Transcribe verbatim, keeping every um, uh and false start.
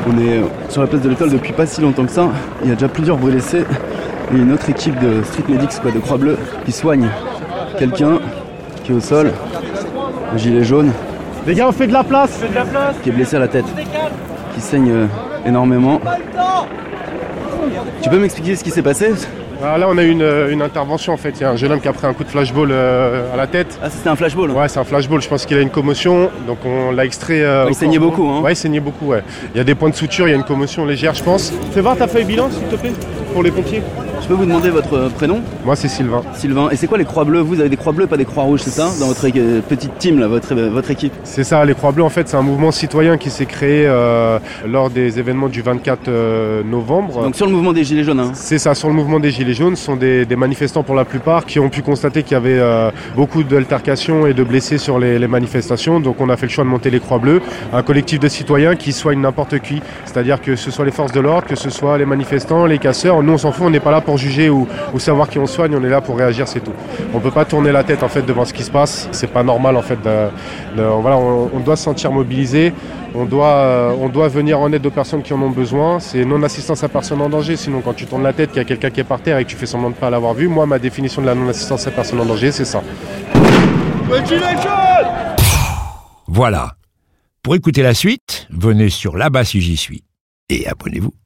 On est sur la place de l'Étoile depuis pas si longtemps que ça. Il y a déjà plusieurs blessés. Et une autre équipe de Street Medics, quoi, de Croix-Bleue, qui soigne quelqu'un qui est au sol, un gilet jaune. Les gars, on fait de la place, fait de la place. Qui est blessé à la tête, qui saigne euh, énormément. Tu peux m'expliquer ce qui s'est passé ? Ah, là, on a eu une, une intervention en fait. Il y a un jeune homme qui a pris un coup de flashball euh, à la tête. Ah, c'était un flashball ? Ouais, c'est un flashball. Je pense qu'il a une commotion. Donc, on l'a extrait. Euh, il saignait beaucoup, hein ? Ouais, il saignait beaucoup, ouais. Il y a des points de suture, il y a une commotion légère, je pense. Fais voir ta feuille bilan, s'il te plaît, pour les pompiers. Je peux vous demander votre prénom ? Moi, c'est Sylvain. Sylvain. Et c'est quoi les croix bleues ? Vous avez des croix bleues, pas des croix rouges, c'est ça ? Dans votre é- petite team, là, votre, votre équipe ? C'est ça, les Croix Bleues, en fait, c'est un mouvement citoyen qui s'est créé euh, lors des événements du vingt-quatre novembre. Donc sur le mouvement des Gilets jaunes, hein ? C'est ça, sur le mouvement des Gilets jaunes, ce sont des, des manifestants pour la plupart qui ont pu constater qu'il y avait euh, beaucoup d'altercations et de blessés sur les, les manifestations. Donc on a fait le choix de monter les Croix Bleues, un collectif de citoyens qui soignent n'importe qui. C'est-à-dire que ce soit les forces de l'ordre, que ce soit les manifestants, les casseurs. Nous, on s'en fout, on n'est pas là pour juger ou, ou savoir qui on soigne, on est là pour réagir, c'est tout. On peut pas tourner la tête en fait devant ce qui se passe. C'est pas normal en fait. De, de, voilà, on, on doit se sentir mobilisé. On doit, euh, on doit venir en aide aux personnes qui en ont besoin. C'est non-assistance à personne en danger. Sinon, quand tu tournes la tête, qu'il y a quelqu'un qui est par terre et que tu fais semblant de ne pas l'avoir vu, moi, ma définition de la non-assistance à personne en danger, c'est ça. Voilà. Pour écouter la suite, venez sur Là-bas si j'y suis et abonnez-vous.